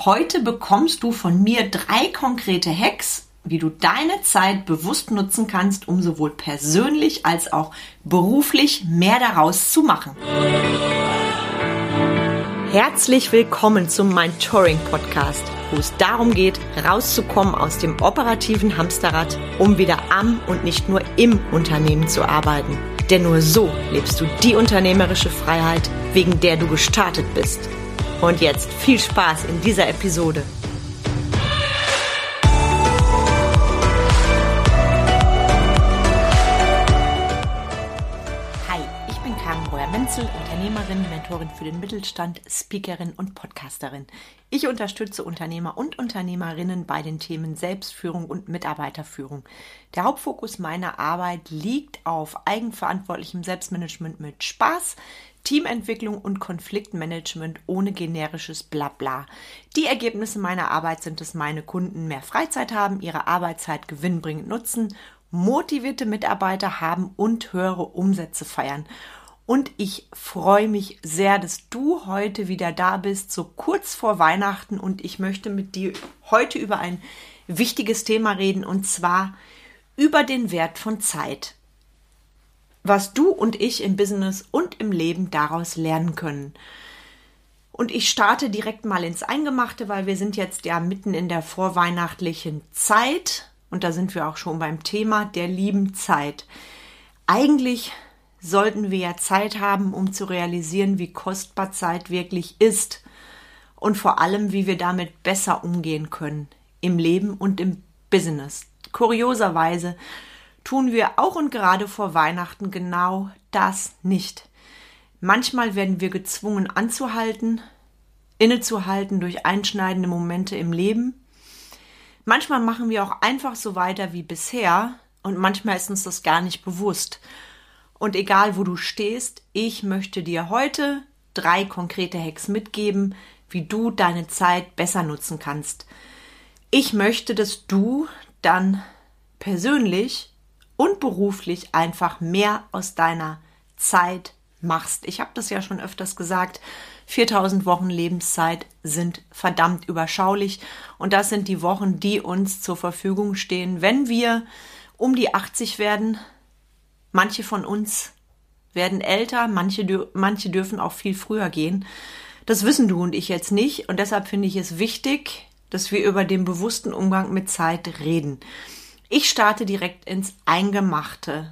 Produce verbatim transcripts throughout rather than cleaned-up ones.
Heute bekommst du von mir drei konkrete Hacks, wie du deine Zeit bewusst nutzen kannst, um sowohl persönlich als auch beruflich mehr daraus zu machen. Herzlich willkommen zum Mentoring Podcast, wo es darum geht, rauszukommen aus dem operativen Hamsterrad, um wieder am und nicht nur im Unternehmen zu arbeiten. Denn nur so lebst du die unternehmerische Freiheit, wegen der du gestartet bist. Und jetzt viel Spaß in dieser Episode. Hi, ich bin Carmen Breuer-Menzel, Unternehmerin, Mentorin für den Mittelstand, Speakerin und Podcasterin. Ich unterstütze Unternehmer und Unternehmerinnen bei den Themen Selbstführung und Mitarbeiterführung. Der Hauptfokus meiner Arbeit liegt auf eigenverantwortlichem Selbstmanagement mit Spaß, Teamentwicklung und Konfliktmanagement ohne generisches Blabla. Die Ergebnisse meiner Arbeit sind, dass meine Kunden mehr Freizeit haben, ihre Arbeitszeit gewinnbringend nutzen, motivierte Mitarbeiter haben und höhere Umsätze feiern. Und ich freue mich sehr, dass du heute wieder da bist, so kurz vor Weihnachten. Und ich möchte mit dir heute über ein wichtiges Thema reden, und zwar über den Wert von Zeit. Was du und ich im Business und im Leben daraus lernen können. Und ich starte direkt mal ins Eingemachte, weil wir sind jetzt ja mitten in der vorweihnachtlichen Zeit. Und da sind wir auch schon beim Thema der lieben Zeit. Eigentlich sollten wir ja Zeit haben, um zu realisieren, wie kostbar Zeit wirklich ist. Und vor allem, wie wir damit besser umgehen können. Im Leben und im Business. Kurioserweise tun wir auch und gerade vor Weihnachten genau das nicht. Manchmal werden wir gezwungen anzuhalten, innezuhalten durch einschneidende Momente im Leben. Manchmal machen wir auch einfach so weiter wie bisher und manchmal ist uns das gar nicht bewusst. Und egal wo du stehst, ich möchte dir heute drei konkrete Hacks mitgeben, wie du deine Zeit besser nutzen kannst. Ich möchte, dass du dann persönlich und beruflich einfach mehr aus deiner Zeit machst. Ich habe das ja schon öfters gesagt, viertausend Wochen Lebenszeit sind verdammt überschaulich und das sind die Wochen, die uns zur Verfügung stehen, wenn wir um die achtzig werden. Manche von uns werden älter, manche, dür- manche dürfen auch viel früher gehen. Das wissen du und ich jetzt nicht und deshalb finde ich es wichtig, dass wir über den bewussten Umgang mit Zeit reden. Ich starte direkt ins Eingemachte.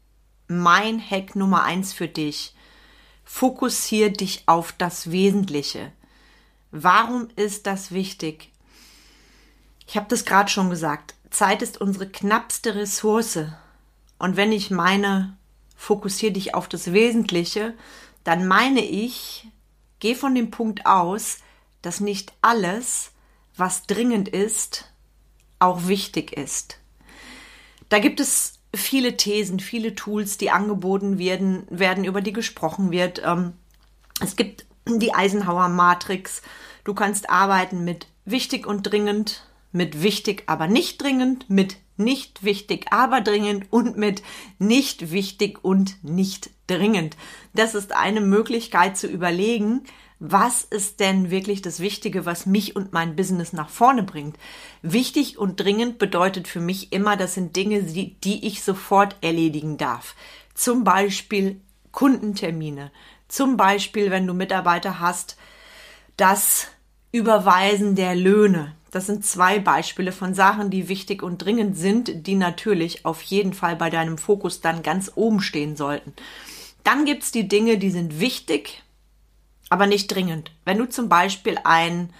Mein Hack Nummer eins für dich. Fokussier dich auf das Wesentliche. Warum ist das wichtig? Ich habe das gerade schon gesagt. Zeit ist unsere knappste Ressource. Und wenn ich meine, fokussier dich auf das Wesentliche, dann meine ich, geh von dem Punkt aus, dass nicht alles, was dringend ist, auch wichtig ist. Da gibt es viele Thesen, viele Tools, die angeboten werden, werden über die gesprochen wird. Es gibt die Eisenhower-Matrix. Du kannst arbeiten mit wichtig und dringend, mit wichtig, aber nicht dringend, mit nicht wichtig, aber dringend und mit nicht wichtig und nicht dringend. Das ist eine Möglichkeit zu überlegen, was ist denn wirklich das Wichtige, was mich und mein Business nach vorne bringt? Wichtig und dringend bedeutet für mich immer, das sind Dinge, die, die ich sofort erledigen darf. Zum Beispiel Kundentermine. Zum Beispiel, wenn du Mitarbeiter hast, das Überweisen der Löhne. Das sind zwei Beispiele von Sachen, die wichtig und dringend sind, die natürlich auf jeden Fall bei deinem Fokus dann ganz oben stehen sollten. Dann gibt es die Dinge, die sind wichtig, aber nicht dringend. Wenn du zum Beispiel ein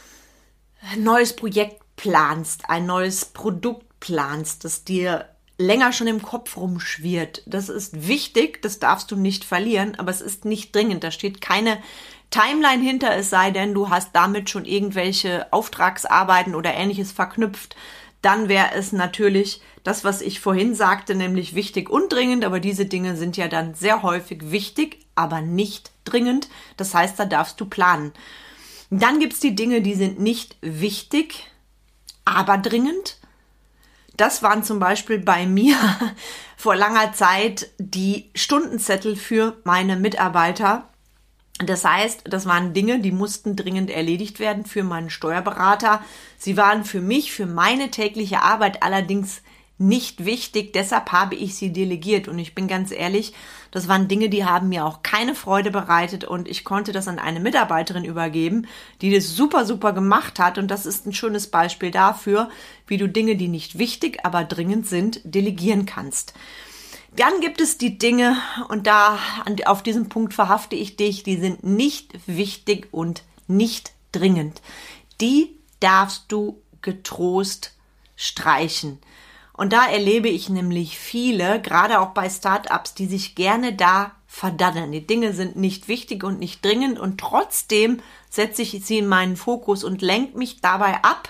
neues Projekt planst, ein neues Produkt planst, das dir länger schon im Kopf rumschwirrt, das ist wichtig, das darfst du nicht verlieren, aber es ist nicht dringend. Da steht keine Timeline hinter, es sei denn, du hast damit schon irgendwelche Auftragsarbeiten oder Ähnliches verknüpft. Dann wäre es natürlich das, was ich vorhin sagte, nämlich wichtig und dringend, aber diese Dinge sind ja dann sehr häufig wichtig, aber nicht dringend. Das heißt, da darfst du planen. Dann gibt es die Dinge, die sind nicht wichtig, aber dringend. Das waren zum Beispiel bei mir vor langer Zeit die Stundenzettel für meine Mitarbeiter. Das heißt, das waren Dinge, die mussten dringend erledigt werden für meinen Steuerberater. Sie waren für mich, für meine tägliche Arbeit allerdings nicht wichtig. Deshalb habe ich sie delegiert. Und ich bin ganz ehrlich, das waren Dinge, die haben mir auch keine Freude bereitet. Und ich konnte das an eine Mitarbeiterin übergeben, die das super, super gemacht hat. Und das ist ein schönes Beispiel dafür, wie du Dinge, die nicht wichtig, aber dringend sind, delegieren kannst. Dann gibt es die Dinge, und da auf diesem Punkt verhafte ich dich, die sind nicht wichtig und nicht dringend. Die darfst du getrost streichen. Und da erlebe ich nämlich viele, gerade auch bei Startups, die sich gerne da verdaddeln. Die Dinge sind nicht wichtig und nicht dringend und trotzdem setze ich sie in meinen Fokus und lenke mich dabei ab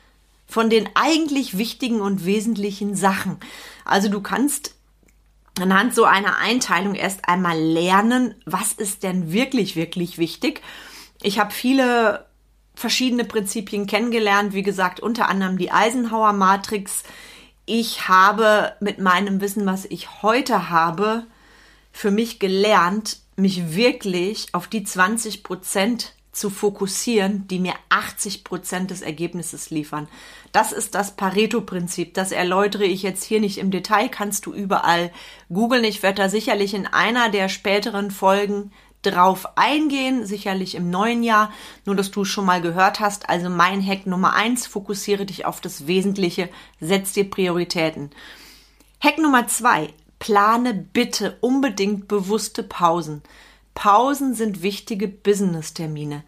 von den eigentlich wichtigen und wesentlichen Sachen. Also du kannst anhand so einer Einteilung erst einmal lernen, was ist denn wirklich, wirklich wichtig. Ich habe viele verschiedene Prinzipien kennengelernt, wie gesagt, unter anderem die Eisenhower-Matrix. Ich habe mit meinem Wissen, was ich heute habe, für mich gelernt, mich wirklich auf die zwanzig Prozent zu fokussieren, die mir achtzig Prozent des Ergebnisses liefern. Das ist das Pareto-Prinzip. Das erläutere ich jetzt hier nicht im Detail, kannst du überall googeln. Ich werde da sicherlich in einer der späteren Folgen drauf eingehen, sicherlich im neuen Jahr, nur dass du es schon mal gehört hast. Also mein Hack Nummer eins, fokussiere dich auf das Wesentliche, setz dir Prioritäten. Hack Nummer zwei, plane bitte unbedingt bewusste Pausen. Pausen sind wichtige Business-Termine.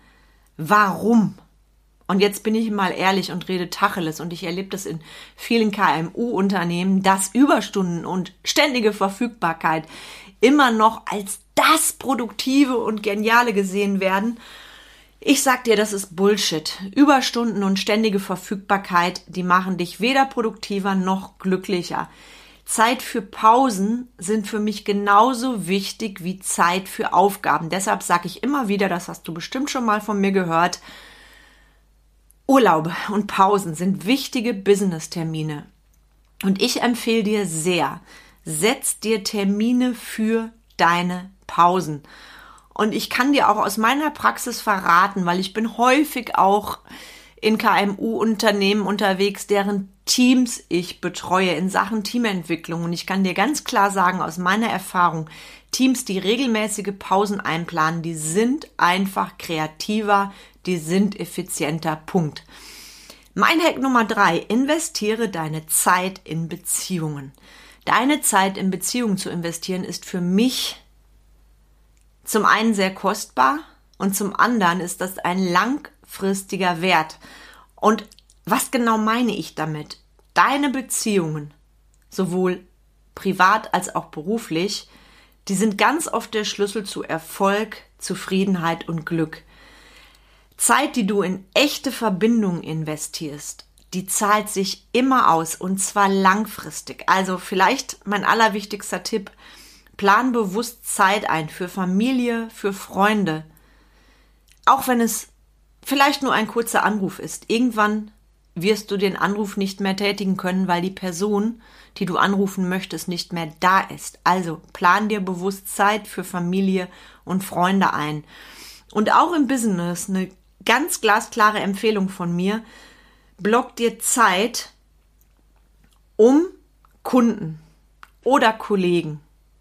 Warum? Und jetzt bin ich mal ehrlich und rede Tacheles und ich erlebe das in vielen K M U-Unternehmen, dass Überstunden und ständige Verfügbarkeit immer noch als das Produktive und Geniale gesehen werden. Ich sag dir, das ist Bullshit. Überstunden und ständige Verfügbarkeit, die machen dich weder produktiver noch glücklicher. Zeit für Pausen sind für mich genauso wichtig wie Zeit für Aufgaben. Deshalb sage ich immer wieder, das hast du bestimmt schon mal von mir gehört, Urlaube und Pausen sind wichtige Business-Termine. Und ich empfehle dir sehr, setz dir Termine für deine Pausen. Und ich kann dir auch aus meiner Praxis verraten, weil ich bin häufig auch in K M U-Unternehmen unterwegs, deren Teams ich betreue in Sachen Teamentwicklung. Und ich kann dir ganz klar sagen, aus meiner Erfahrung, Teams, die regelmäßige Pausen einplanen, die sind einfach kreativer, die sind effizienter. Punkt. Mein Hack Nummer drei, investiere deine Zeit in Beziehungen. Deine Zeit in Beziehungen zu investieren ist für mich zum einen sehr kostbar und zum anderen ist das ein langfristiger Wert. Und was genau meine ich damit? Deine Beziehungen, sowohl privat als auch beruflich, die sind ganz oft der Schlüssel zu Erfolg, Zufriedenheit und Glück. Zeit, die du in echte Verbindungen investierst, die zahlt sich immer aus und zwar langfristig. Also vielleicht mein allerwichtigster Tipp, plan bewusst Zeit ein für Familie, für Freunde. Auch wenn es vielleicht nur ein kurzer Anruf ist. Irgendwann wirst du den Anruf nicht mehr tätigen können, weil die Person, die du anrufen möchtest, nicht mehr da ist. Also plan dir bewusst Zeit für Familie und Freunde ein. Und auch im Business, eine ganz glasklare Empfehlung von mir, block dir Zeit, um Kunden oder Kollegen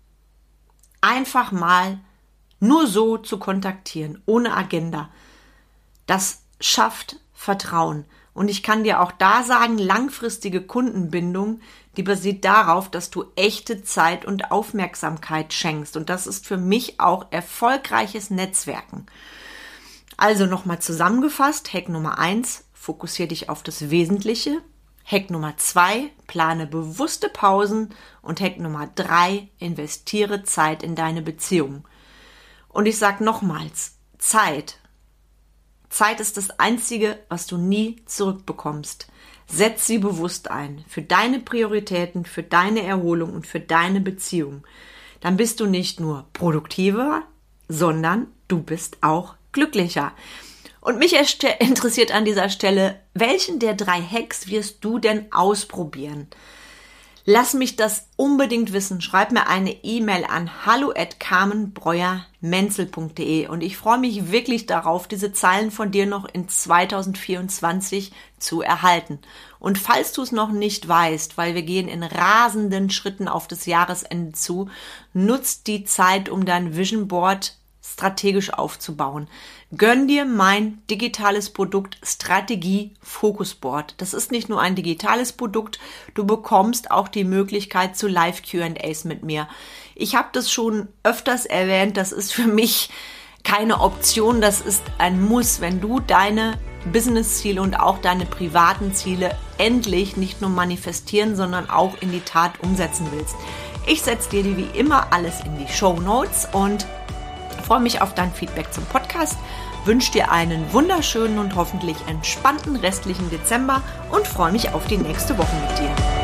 einfach mal nur so zu kontaktieren, ohne Agenda. Das schafft Vertrauen. Und ich kann dir auch da sagen, langfristige Kundenbindung, die basiert darauf, dass du echte Zeit und Aufmerksamkeit schenkst. Und das ist für mich auch erfolgreiches Netzwerken. Also nochmal zusammengefasst, Hack Nummer eins, fokussiere dich auf das Wesentliche. Hack Nummer zwei, plane bewusste Pausen. Und Hack Nummer drei, investiere Zeit in deine Beziehung. Und ich sage nochmals, Zeit. Zeit ist das Einzige, was du nie zurückbekommst. Setz sie bewusst ein. Für deine Prioritäten, für deine Erholung und für deine Beziehung. Dann bist du nicht nur produktiver, sondern du bist auch glücklicher. Und mich interessiert an dieser Stelle, welchen der drei Hacks wirst du denn ausprobieren? Lass mich das unbedingt wissen. Schreib mir eine E-Mail an hallo at carmen breuer menzel punkt de und ich freue mich wirklich darauf, diese Zeilen von dir noch in zweitausendvierundzwanzig zu erhalten. Und falls du es noch nicht weißt, weil wir gehen in rasenden Schritten auf das Jahresende zu, nutzt die Zeit, um dein Vision Board strategisch aufzubauen. Gönn dir mein digitales Produkt Strategie Focus Board. Das ist nicht nur ein digitales Produkt, du bekommst auch die Möglichkeit zu Live-Q and A's mit mir. Ich habe das schon öfters erwähnt, das ist für mich keine Option, das ist ein Muss, wenn du deine Business-Ziele und auch deine privaten Ziele endlich nicht nur manifestieren, sondern auch in die Tat umsetzen willst. Ich setze dir die wie immer alles in die Shownotes und freue mich auf dein Feedback zum Podcast, wünsche dir einen wunderschönen und hoffentlich entspannten restlichen Dezember und freue mich auf die nächste Woche mit dir.